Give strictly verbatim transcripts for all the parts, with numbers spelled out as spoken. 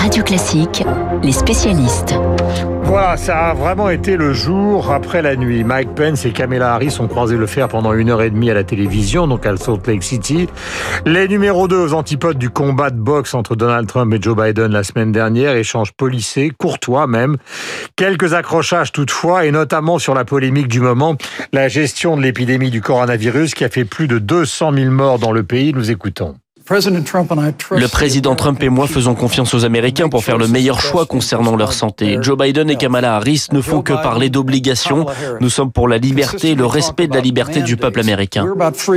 Radio Classique, les spécialistes. Voilà, ça a vraiment été le jour après la nuit. Mike Pence et Kamala Harris ont croisé le fer pendant une heure et demie à la télévision, donc à Salt Lake City. Les numéros deux aux antipodes du combat de boxe entre Donald Trump et Joe Biden la semaine dernière, échange policé, courtois même. Quelques accrochages toutefois, et notamment sur la polémique du moment, la gestion de l'épidémie du coronavirus qui a fait plus de deux cent mille morts dans le pays. Nous écoutons. Le président Trump et moi faisons confiance aux Américains pour faire le meilleur choix concernant leur santé. Joe Biden et Kamala Harris ne font que parler d'obligations. Nous sommes pour la liberté et le respect de la liberté du peuple américain.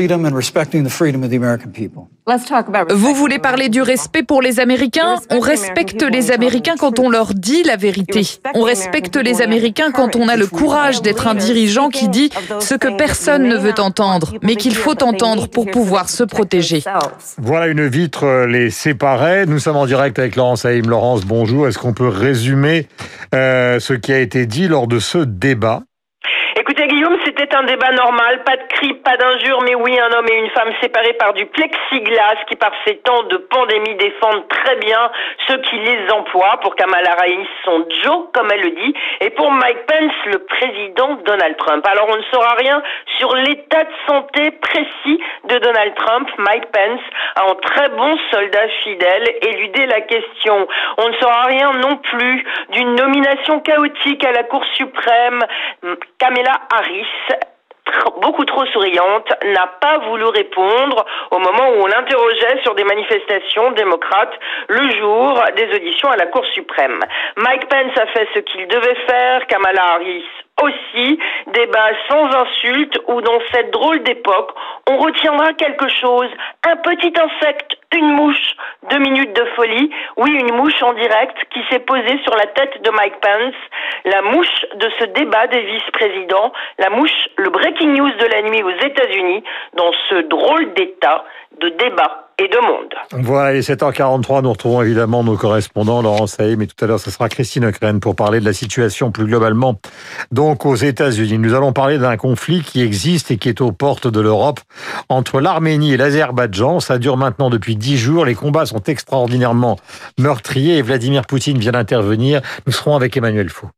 Vous voulez parler du respect pour les Américains ? On respecte les Américains quand on leur dit la vérité. On respecte les Américains quand on a le courage d'être un dirigeant qui dit ce que personne ne veut entendre, mais qu'il faut entendre pour pouvoir se protéger. Voilà, une vitre les séparait. Nous sommes en direct avec Laurence Haïm. Laurence, bonjour. Est-ce qu'on peut résumer euh, ce qui a été dit lors de ce débat ? Écoutez Guillaume, c'était un débat normal, pas de cris, pas d'injures, mais oui, un homme et une femme séparés par du plexiglas qui par ces temps de pandémie défendent très bien ceux qui les emploient. Pour Kamala Harris, son Joe, comme elle le dit, et pour Mike Pence, le président Donald Trump. Alors on ne saura rien sur l'état de santé précis de Donald Trump. Mike Pence a un très bon soldat fidèle éludé la question. On ne saura rien non plus d'une nomination chaotique à la Cour suprême. Kamala Harris, beaucoup trop souriante, n'a pas voulu répondre au moment où on l'interrogeait sur des manifestations démocrates le jour des auditions à la Cour suprême. Mike Pence a fait ce qu'il devait faire, Kamala Harris aussi, débat sans insulte où dans cette drôle d'époque, on retiendra quelque chose, un petit insecte, une mouche, deux minutes de folie, oui une mouche en direct qui s'est posée sur la tête de Mike Pence, la mouche de ce débat des vice-présidents, la mouche, le breaking news de la nuit aux États-Unis, dans ce drôle d'état de débat et de monde. Voilà, il est sept heures quarante-trois, nous retrouvons évidemment nos correspondants, Laurence Haïm, mais tout à l'heure ce sera Christine Ockrent pour parler de la situation plus globalement donc aux États-Unis. Nous allons parler d'un conflit qui existe et qui est aux portes de l'Europe entre l'Arménie et l'Azerbaïdjan. Ça dure maintenant depuis dix jours, les combats sont extraordinairement meurtriers et Vladimir Poutine vient d'intervenir. Nous serons avec Emmanuel Faux.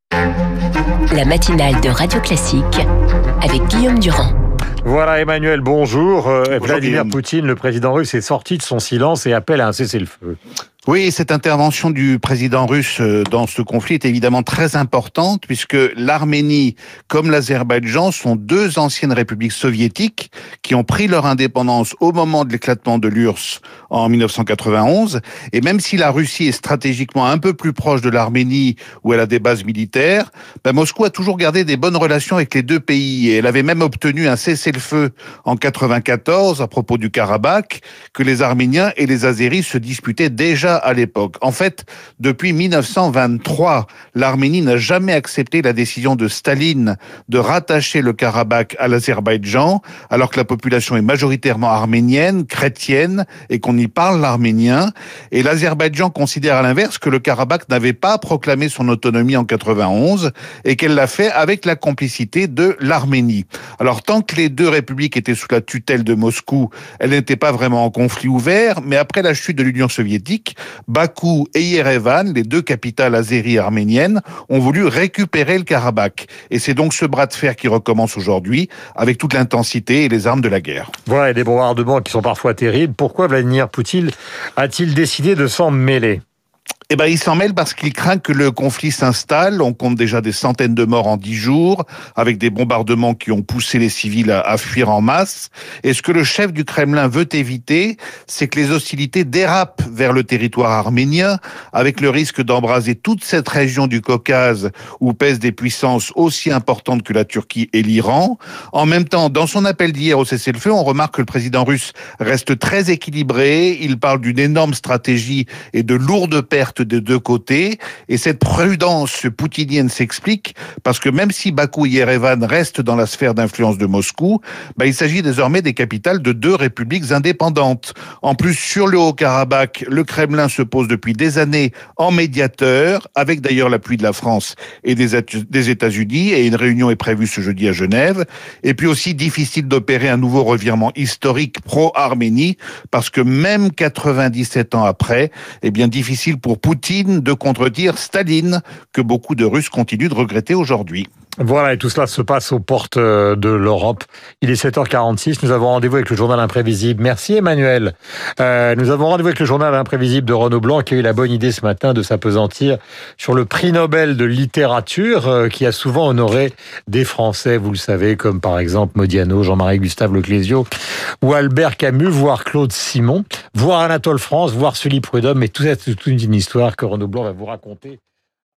La matinale de Radio Classique avec Guillaume Durand. Voilà Emmanuel, bonjour. Euh, bonjour Vladimir Guillaume. Poutine, le président russe, est sorti de son silence et appelle à un cessez-le-feu. Oui, cette intervention du président russe dans ce conflit est évidemment très importante puisque l'Arménie comme l'Azerbaïdjan sont deux anciennes républiques soviétiques qui ont pris leur indépendance au moment de l'éclatement de l'U R S S en dix-neuf cent quatre-vingt-onze. Et même si la Russie est stratégiquement un peu plus proche de l'Arménie où elle a des bases militaires, ben Moscou a toujours gardé des bonnes relations avec les deux pays et elle avait même obtenu un cessez-le-feu en quatre-vingt-quatorze à propos du Karabakh que les Arméniens et les Azéris se disputaient déjà à l'époque. En fait, depuis dix-neuf cent vingt-trois, l'Arménie n'a jamais accepté la décision de Staline de rattacher le Karabakh à l'Azerbaïdjan, alors que la population est majoritairement arménienne, chrétienne, et qu'on y parle l'arménien. Et l'Azerbaïdjan considère à l'inverse que le Karabakh n'avait pas proclamé son autonomie en quatre-vingt-onze et qu'elle l'a fait avec la complicité de l'Arménie. Alors, tant que les deux républiques étaient sous la tutelle de Moscou, elles n'étaient pas vraiment en conflit ouvert, mais après la chute de l'Union soviétique, Bakou et Yerevan, les deux capitales azéries arméniennes, ont voulu récupérer le Karabakh. Et c'est donc ce bras de fer qui recommence aujourd'hui, avec toute l'intensité et les armes de la guerre. Voilà, et des bombardements qui sont parfois terribles. Pourquoi Vladimir Poutine a-t-il décidé de s'en mêler ? Eh ben, il s'en mêle parce qu'il craint que le conflit s'installe. On compte déjà des centaines de morts en dix jours, avec des bombardements qui ont poussé les civils à, à fuir en masse. Et ce que le chef du Kremlin veut éviter, c'est que les hostilités dérapent vers le territoire arménien, avec le risque d'embraser toute cette région du Caucase où pèsent des puissances aussi importantes que la Turquie et l'Iran. En même temps, dans son appel d'hier au cessez-le-feu, on remarque que le président russe reste très équilibré. Il parle d'une énorme stratégie et de lourdes pertes des deux côtés, et cette prudence poutinienne s'explique parce que même si Bakou et Yerevan restent dans la sphère d'influence de Moscou, bah, il s'agit désormais des capitales de deux républiques indépendantes. En plus, sur le Haut-Karabakh, le Kremlin se pose depuis des années en médiateur, avec d'ailleurs l'appui de la France et des, des États-Unis, et une réunion est prévue ce jeudi à Genève. Et puis aussi difficile d'opérer un nouveau revirement historique pro-Arménie, parce que même quatre-vingt-dix-sept ans après, eh bien difficile pour Poutine de contredire Staline, que beaucoup de Russes continuent de regretter aujourd'hui. Voilà, et tout cela se passe aux portes de l'Europe. Il est sept heures quarante-six, nous avons rendez-vous avec le journal imprévisible. Merci Emmanuel. Euh, nous avons rendez-vous avec le journal imprévisible de Renaud Blanc, qui a eu la bonne idée ce matin de s'appesantir sur le prix Nobel de littérature, euh, qui a souvent honoré des Français, vous le savez, comme par exemple Modiano, Jean-Marie Gustave Leclésio, ou Albert Camus, voire Claude Simon, voire Anatole France, voire Sully Prudhomme, mais tout ça, c'est toute une histoire que Renaud Blanc va vous raconter